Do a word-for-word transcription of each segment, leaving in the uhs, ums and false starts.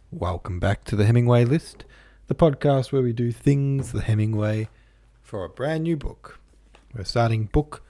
Welcome back to the Hemingway List, the podcast where we do things the Hemingway for a brand new book. We're starting book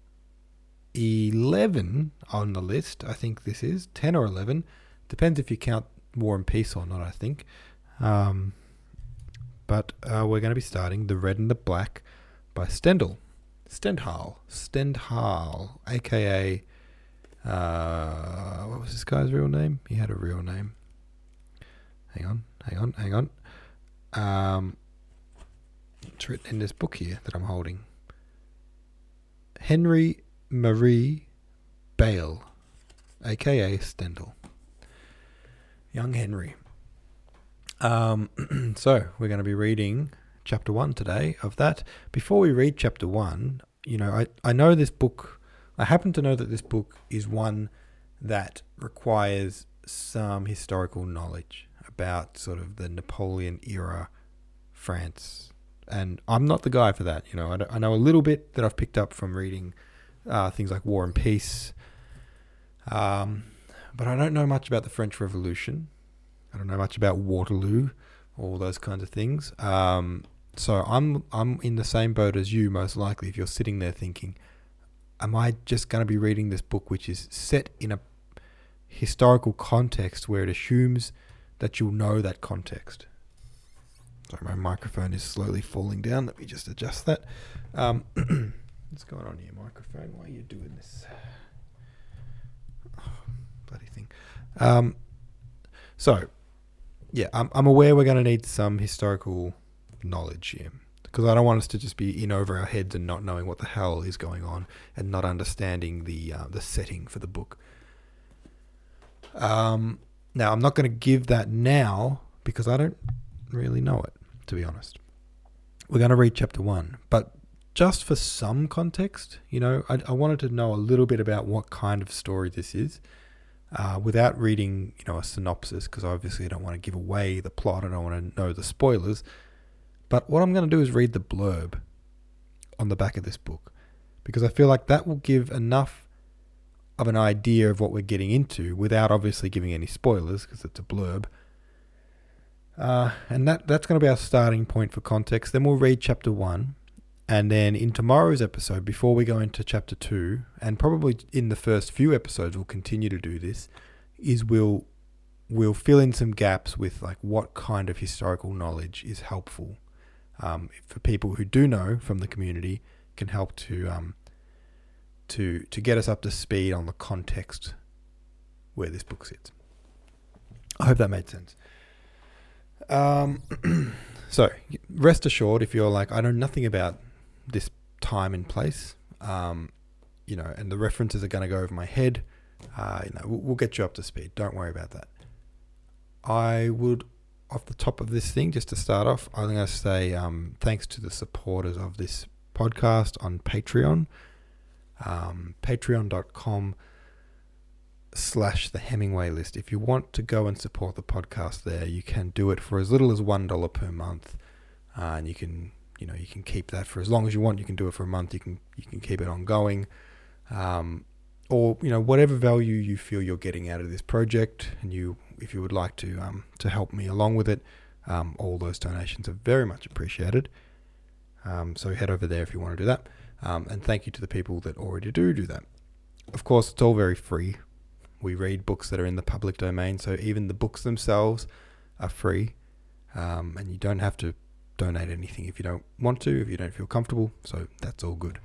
eleven on the list. I think this is ten or eleven. Depends if you count War and Peace or not, I think. Um, but uh, we're going to be starting The Red and the Black by Stendhal. Stendhal. Stendhal, a k a... Uh, what was this guy's real name? He had a real name. Hang on, hang on, hang on. Um, it's written in this book here that I'm holding. Henry Marie Bale, a k a. Stendhal. Young Henry. Um, so, we're going to be reading chapter one today of that. Before we read chapter one, you know, I, I know this book, I happen to know that this book is one that requires some historical knowledge about sort of the Napoleon era France. And I'm not the guy for that. You know, I, I know a little bit that I've picked up from reading uh, things like War and Peace. Um, but I don't know much about the French Revolution. I don't know much about Waterloo, all those kinds of things. Um, so I'm I'm in the same boat as you, most likely, if you're sitting there thinking, am I just going to be reading this book which is set in a historical context where it assumes that you'll know that context? Sorry, my microphone is slowly falling down. Let me just adjust that. Um, what's going on here, microphone? Why are you doing this? Oh, bloody thing. Um, so, yeah, I'm, I'm aware we're going to need some historical knowledge here, because I don't want us to just be in over our heads and not knowing what the hell is going on and not understanding the uh, the setting for the book. Um. Now, I'm not going to give that now because I don't really know it, to be honest. We're going to read chapter one, but just for some context, you know, I, I wanted to know a little bit about what kind of story this is uh, without reading, you know, a synopsis, because obviously I don't want to give away the plot. I don't want to know the spoilers. But what I'm going to do is read the blurb on the back of this book, because I feel like that will give enough of an idea of what we're getting into without obviously giving any spoilers, because it's a blurb. Uh, and that that's going to be our starting point for context. Then we'll read chapter one. And then in tomorrow's episode, before we go into chapter two, and probably in the first few episodes we'll continue to do this, is we'll we'll fill in some gaps with like what kind of historical knowledge is helpful um, for people who do know from the community, can help to um, to to get us up to speed on the context where this book sits. I hope that made sense. Um, so, rest assured, if you're like, I know nothing about this time and place, um, you know, and the references are going to go over my head, uh, you know, we'll, we'll get you up to speed. Don't worry about that. I would, off the top of this thing, just to start off, I'm going to say um, thanks to the supporters of this podcast on Patreon. Um, patreon.com slash the Hemingway List. If you want to go and support the podcast there, you can do it for as little as one dollar per month, uh, and you can, you know, you can keep that for as long as you want. You can do it for a month. You can you can keep it ongoing, um, or you know, whatever value you feel you're getting out of this project, and you, if you would like to um, to help me along with it, um, all those donations are very much appreciated. Um, so head over there if you want to do that. Um, and thank you to the people that already do do that. Of course, it's all very free. We read books that are in the public domain, so even the books themselves are free. Um, and you don't have to donate anything if you don't want to, if you don't feel comfortable. So that's all good.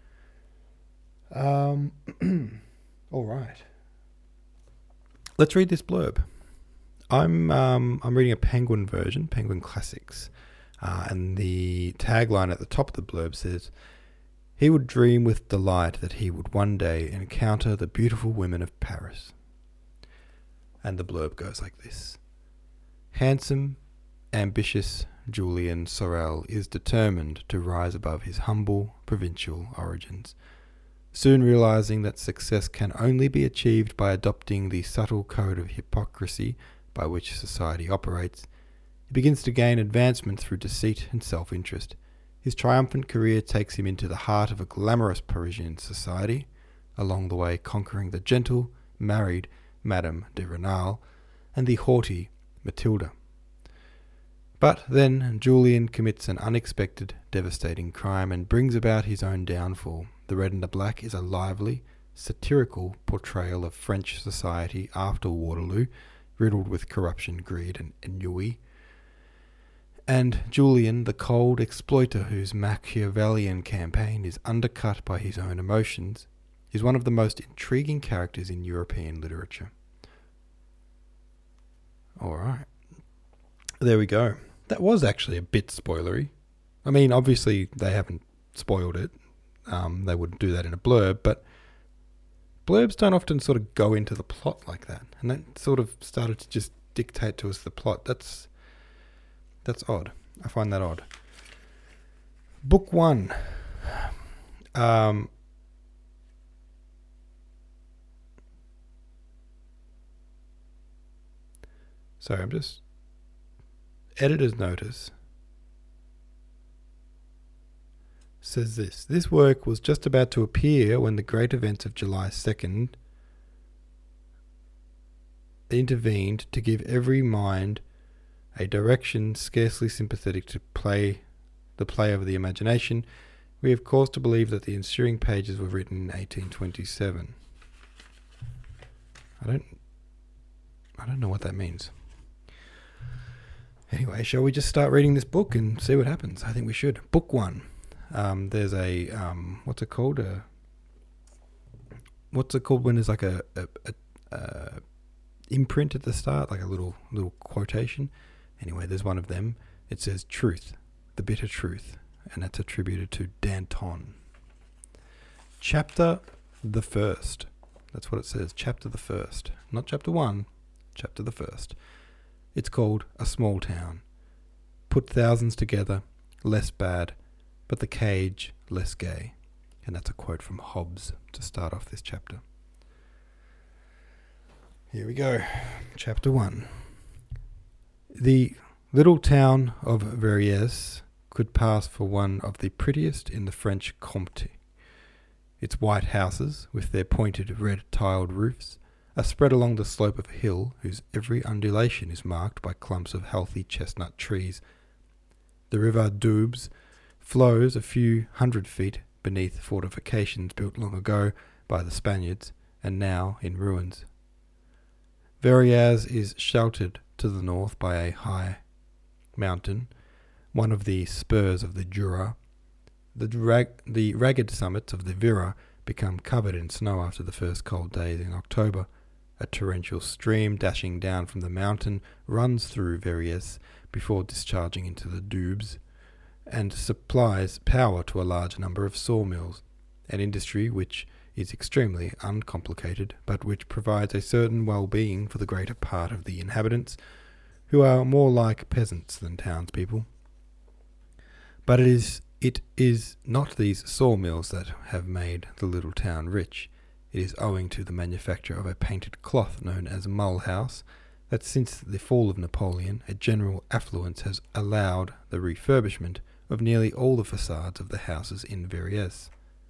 Um, all right. Let's read this blurb. I'm um, I'm reading a Penguin version, Penguin Classics. Uh, and the tagline at the top of the blurb says, "He would dream with delight that he would one day encounter the beautiful women of Paris." And the blurb goes like this. "Handsome, ambitious Julian Sorel is determined to rise above his humble provincial origins. Soon realizing that success can only be achieved by adopting the subtle code of hypocrisy by which society operates, he begins to gain advancement through deceit and self-interest. His triumphant career takes him into the heart of a glamorous Parisian society, along the way conquering the gentle, married Madame de Renal and the haughty Matilda. But then Julian commits an unexpected, devastating crime and brings about his own downfall. The Red and the Black is a lively, satirical portrayal of French society after Waterloo, riddled with corruption, greed, and ennui. And Julian, the cold exploiter whose Machiavellian campaign is undercut by his own emotions, is one of the most intriguing characters in European literature. Alright. There we go. That was actually a bit spoilery. I mean, obviously they haven't spoiled it. Um, they wouldn't do that in a blurb, but blurbs don't often sort of go into the plot like that. And that sort of started to just dictate to us the plot. That's that's odd. I find that odd. Book one. Um, sorry, I'm just... Editor's notice says this. This work was just about to appear when the great events of July second intervened to give every mind a direction scarcely sympathetic to play the play of the imagination. We have cause to believe that the ensuing pages were written in eighteen twenty-seven. I don't I don't know what that means. Anyway, shall we just start reading this book and see what happens? I think we should. Book one. Um, there's a, um, what's it called? A, what's it called when there's like a, a, a, a imprint at the start, like a little little quotation? Anyway, there's one of them. It says truth, the bitter truth, and that's attributed to Danton. Chapter the first. That's what it says, chapter the first. Not chapter one, chapter the first. It's called A Small Town. Put thousands together, less bad, but the cage less gay. And that's a quote from Hobbes to start off this chapter. Here we go. Chapter one. The little town of Verrières could pass for one of the prettiest in the French Comté. Its white houses, with their pointed red-tiled roofs, are spread along the slope of a hill whose every undulation is marked by clumps of healthy chestnut trees. The river Doubs flows a few hundred feet beneath fortifications built long ago by the Spaniards and now in ruins. Verrières is sheltered to the north by a high mountain, one of the spurs of the Jura. The, drag- the ragged summits of the Vira become covered in snow after the first cold days in October. A torrential stream dashing down from the mountain runs through Verrières before discharging into the Doubs and supplies power to a large number of sawmills, an industry which is extremely uncomplicated but which provides a certain well-being for the greater part of the inhabitants, who are more like peasants than townspeople. But it is it is not these sawmills that have made the little town rich. It is owing to the manufacture of a painted cloth known as Mulhouse that since the fall of Napoleon, a general affluence has allowed the refurbishment of nearly all the facades of the houses in Verrières.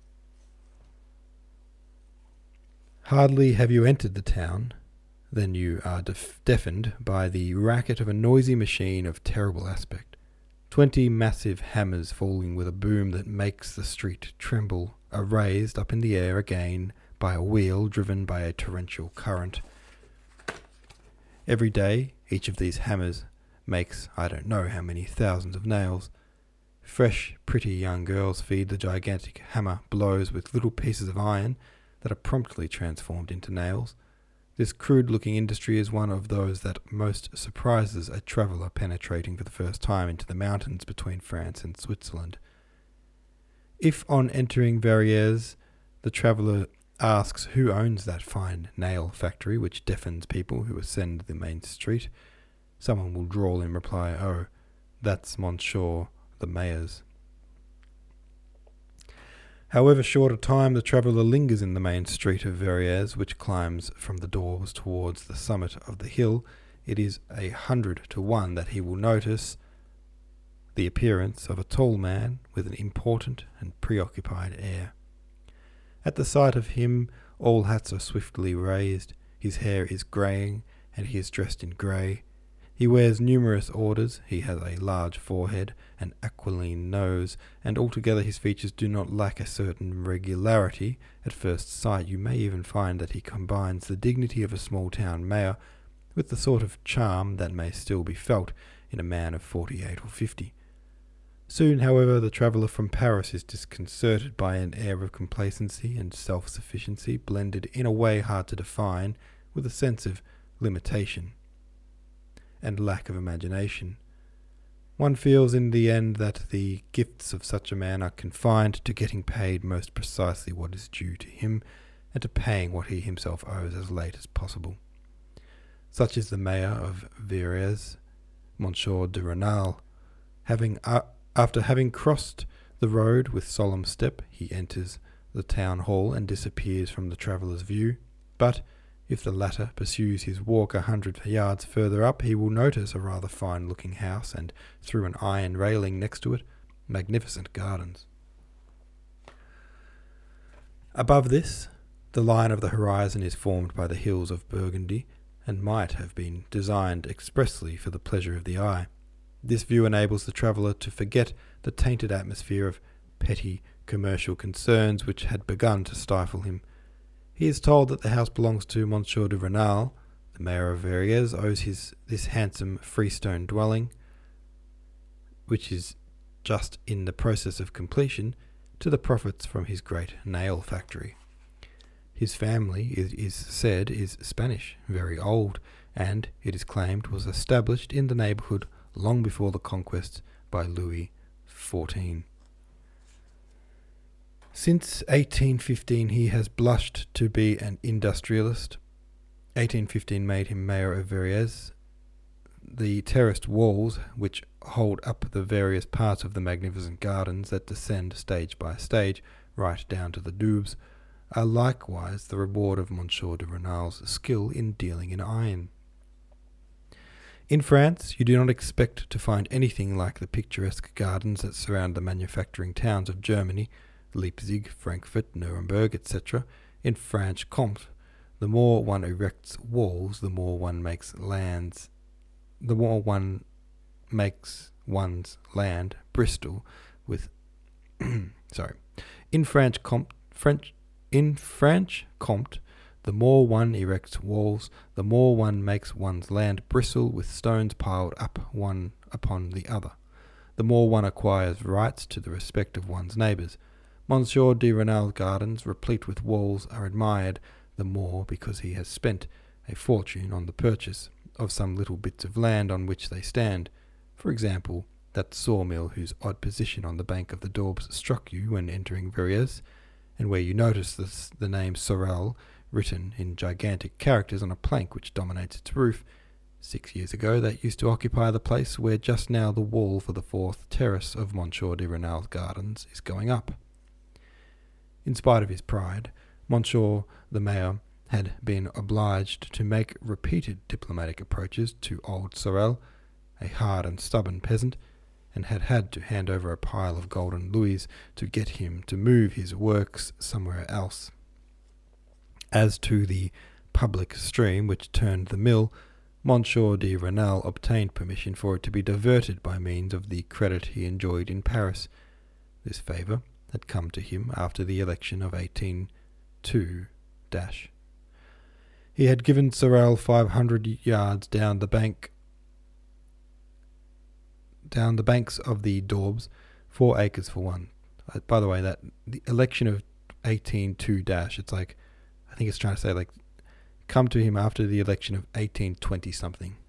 Hardly have you entered the town, than you are def- deafened by the racket of a noisy machine of terrible aspect. Twenty massive hammers falling with a boom that makes the street tremble are raised up in the air again by a wheel driven by a torrential current. Every day, each of these hammers makes I don't know how many thousands of nails. Fresh, pretty young girls feed the gigantic hammer blows with little pieces of iron that are promptly transformed into nails. This crude-looking industry is one of those that most surprises a traveller penetrating for the first time into the mountains between France and Switzerland. If on entering Verrières, the traveller asks who owns that fine nail factory which deafens people who ascend the main street, someone will drawl in reply, "Oh, that's Monsieur the Mayor's." However short a time the traveller lingers in the main street of Verrières, which climbs from the doors towards the summit of the hill, it is a hundred to one that he will notice the appearance of a tall man with an important and preoccupied air. At the sight of him, all hats are swiftly raised. His hair is greying, and he is dressed in grey. He wears numerous orders, he has a large forehead, an aquiline nose, and altogether his features do not lack a certain regularity. At first sight you may even find that he combines the dignity of a small-town mayor with the sort of charm that may still be felt in a man of forty-eight or fifty. Soon, however, the traveller from Paris is disconcerted by an air of complacency and self-sufficiency blended in a way hard to define with a sense of limitation and lack of imagination. One feels in the end that the gifts of such a man are confined to getting paid most precisely what is due to him, and to paying what he himself owes as late as possible. Such is the mayor of Verrières, Monsieur de Renal. Having, uh, after having crossed the road with solemn step, he enters the town hall and disappears from the traveller's view, but if the latter pursues his walk a hundred yards further up, he will notice a rather fine-looking house, and through an iron railing next to it, magnificent gardens. Above this, the line of the horizon is formed by the hills of Burgundy, and might have been designed expressly for the pleasure of the eye. This view enables the traveller to forget the tainted atmosphere of petty commercial concerns which had begun to stifle him. He is told that the house belongs to Monsieur de Renal. The mayor of Verrières owes his this handsome freestone dwelling, which is just in the process of completion, to the profits from his great nail factory. His family, it is said, is Spanish, very old, and, it is claimed, was established in the neighbourhood long before the conquest by Louis the fourteenth. Since eighteen fifteen he has blushed to be an industrialist. eighteen fifteen made him mayor of Verrières. The terraced walls, which hold up the various parts of the magnificent gardens that descend stage by stage right down to the Doubs, are likewise the reward of Monsieur de Renal's skill in dealing in iron. In France, you do not expect to find anything like the picturesque gardens that surround the manufacturing towns of Germany, Leipzig, Frankfurt, Nuremberg, et cetera. In Franche-Comté, the more one erects walls, the more one makes lands, the more one makes one's land bristle with. sorry, in Franche-Comté, French, in Franche-Comté, the more one erects walls, the more one makes one's land bristle with stones piled up one upon the other. The more one acquires rights to the respect of one's neighbours. Monsieur de Renal's gardens, replete with walls, are admired the more because he has spent a fortune on the purchase of some little bits of land on which they stand. For example, that sawmill whose odd position on the bank of the Doubs struck you when entering Verrières, and where you notice this, the name Sorel written in gigantic characters on a plank which dominates its roof. Six years ago that used to occupy the place where just now the wall for the fourth terrace of Monsieur de Renal's gardens is going up. In spite of his pride, Monsieur the Mayor had been obliged to make repeated diplomatic approaches to old Sorel, a hard and stubborn peasant, and had had to hand over a pile of golden louis to get him to move his works somewhere else. As to the public stream which turned the mill, Monsieur de Renal obtained permission for it to be diverted by means of the credit he enjoyed in Paris. This favour had come to him after the election of eighteen two dash. He had given Sorel five hundred yards down the bank, down the banks of the Doubs, four acres for one. Uh, by the way, that the election of eighteen two dash, it's like, I think it's trying to say like, come to him after the election of eighteen twenty something.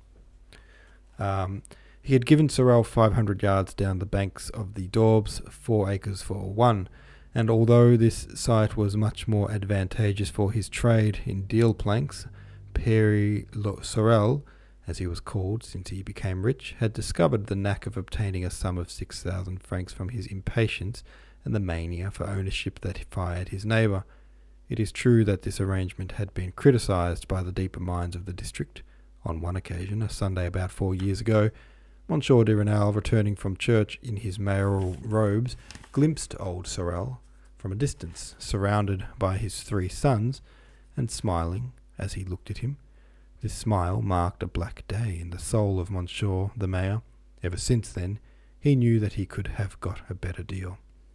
Um, he had given Sorel five hundred yards down the banks of the Doubs, four acres for one, and although this site was much more advantageous for his trade in deal planks, Pere Sorel, as he was called since he became rich, had discovered the knack of obtaining a sum of six thousand francs from his impatience and the mania for ownership that fired his neighbour. It is true that this arrangement had been criticised by the deeper minds of the district. On one occasion, a Sunday about four years ago, Monsieur de Renal, returning from church in his mayoral robes, glimpsed old Sorel from a distance, surrounded by his three sons, and smiling as he looked at him, This smile marked a black day in the soul of Monsieur the Mayor. Ever since then, he knew that he could have got a better deal.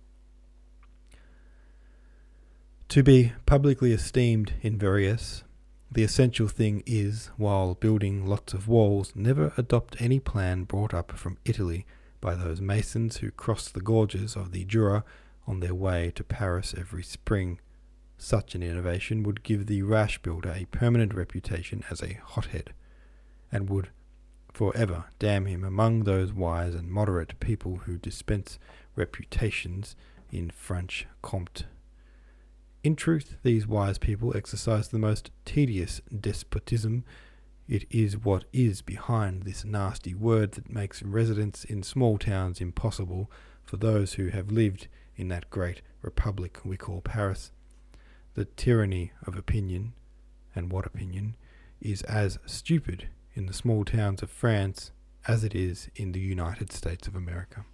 To be publicly esteemed in Verrières, the essential thing is, while building lots of walls, never adopt any plan brought up from Italy by those masons who cross the gorges of the Jura on their way to Paris every spring. Such an innovation would give the rash builder a permanent reputation as a hothead, and would forever damn him among those wise and moderate people who dispense reputations in Franche-Comté. In truth, these wise people exercise the most tedious despotism. It is what is behind this nasty word that makes residence in small towns impossible for those who have lived in that great republic we call Paris. The tyranny of opinion, and what opinion, is as stupid in the small towns of France as it is in the United States of America.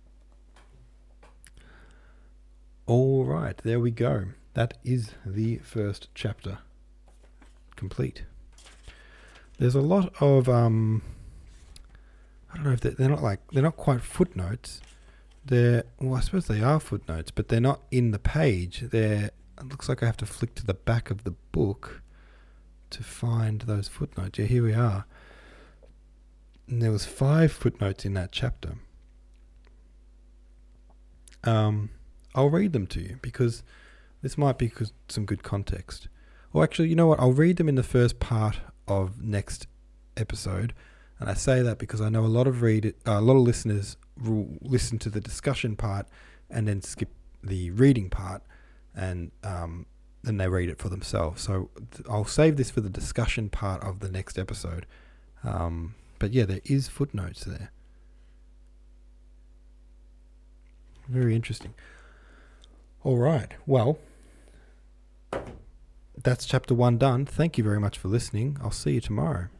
All right, there we go. That is the first chapter complete. There's a lot of um, I don't know if they're, they're not like they're not quite footnotes. They're well, I suppose they are footnotes, but they're not in the page. They're it looks like I have to flick to the back of the book to find those footnotes. Yeah, here we are. And there was five footnotes in that chapter. Um, I'll read them to you because this might be some good context. Or actually, you know what? I'll read them in the first part of next episode. And I say that because I know a lot of read uh, a lot of listeners will listen to the discussion part and then skip the reading part, and um, then they read it for themselves. So th- I'll save this for the discussion part of the next episode. Um, but yeah, there is footnotes there. Very interesting. All right. Well, that's chapter one done. Thank you very much for listening. I'll see you tomorrow.